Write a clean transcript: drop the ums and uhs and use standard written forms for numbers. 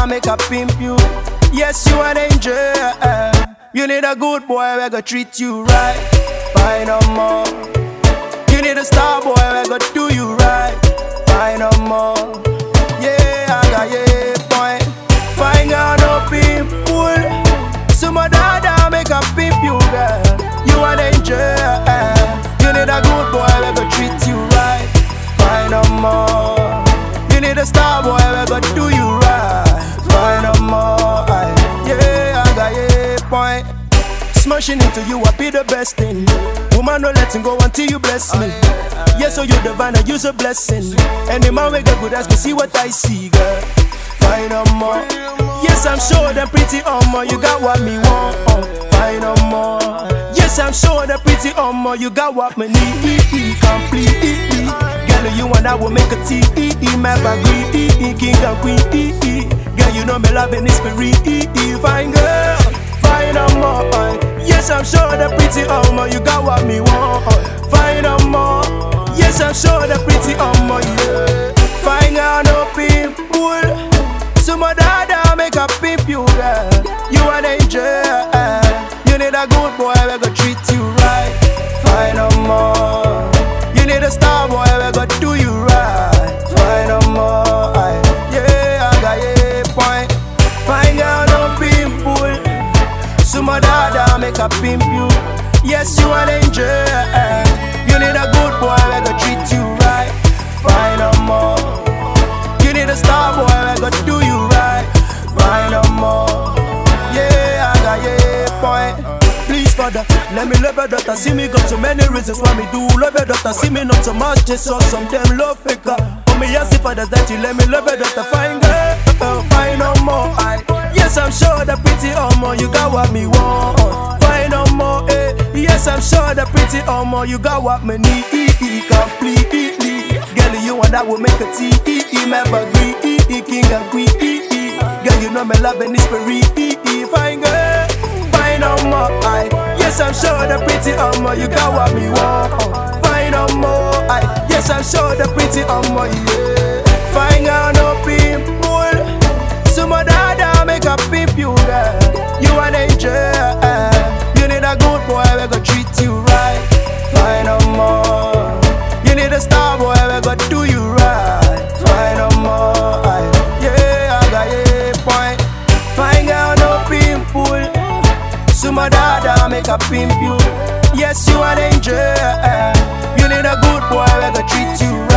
make a pimp you. Yes, you an angel. You need a good boy we go treat you right. Find no more. You need a star boy we go do you right. Find no more. Yeah, I got yeah point. Find out no people. So my dada make a pimp you, girl. You an angel. You need a good boy we go treat you right. Find no more. You need a star boy we go do you right. Find no more. Yeah, I got yeah point. Smashing into you, I be the best thing. Woman, no letting go until you bless me. Yes, so you divine, I use a blessing. Any man we get good ask me, see what I see, girl. Find no more. Yes, I'm sure that pretty you got what me want. Find no more. Yes, I'm sure that pretty you got what me need completely. Girl, you and I will make a tea. My baby, king and queen. Girl, you know me loving this spirit. Fine girl, find no more. Yes, I'm sure that pretty you got what me want. Find no more. Yes, I'm sure that pretty yeah. Find out no people. So my dada make a pimp you, girl. You an angel. You need a good boy we go treat you right. Find no more. You need a star boy we go do you right. Find no more. Yeah, I got yeah point. Find out no people. So my dada make a pimp you. Yes, you an angel. You need a good boy we go treat you right. Find no more. You need a star boy we go do you right. Find no more. Yeah, I got yeah point. Please, Father, let me love your daughter. See me got so many reasons why me do love your daughter. See me not so much, just saw some damn love faker. For me, yes, if others that you let me love your daughter. Find girl, find no more. Yes, I'm sure that pretty you got what me want. Find no more. Yes, I'm sure that pretty you got what me need completely. Girl, you and I will make a tea. My baby, king and queen. Girl, you know me loving this spirit. Fine girl, find no more. Yes, I'm sure that pretty you got what me want. Find no more. Yes, I'm sure that pretty yeah. Find out no people. So my dada make a pimp you, girl. You an angel. You need a good boy we go treat you right. Find no more. You need a star boy we go do you right. Find no more. Yeah, I got yeah point. Find out no people. So my dada make a pimp you. Yes, you an angel. You need a good boy we go treat you right.